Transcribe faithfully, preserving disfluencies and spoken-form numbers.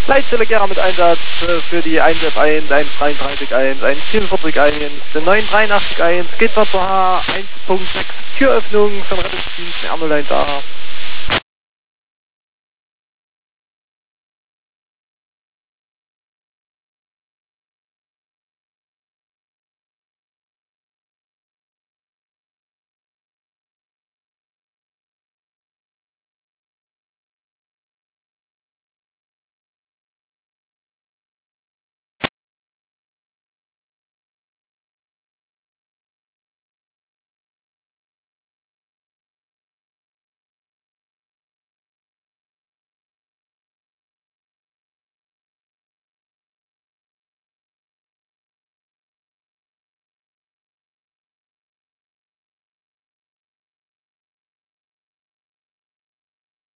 Leitstelle Gera mit Einsatz äh, für die eins F eins, eins dreiunddreißig eins, eins vierundvierzig eins, neun dreiundachtzig eins, geht zur H, eins Punkt sechs, Türöffnung von Rettungsdienst R null eins A.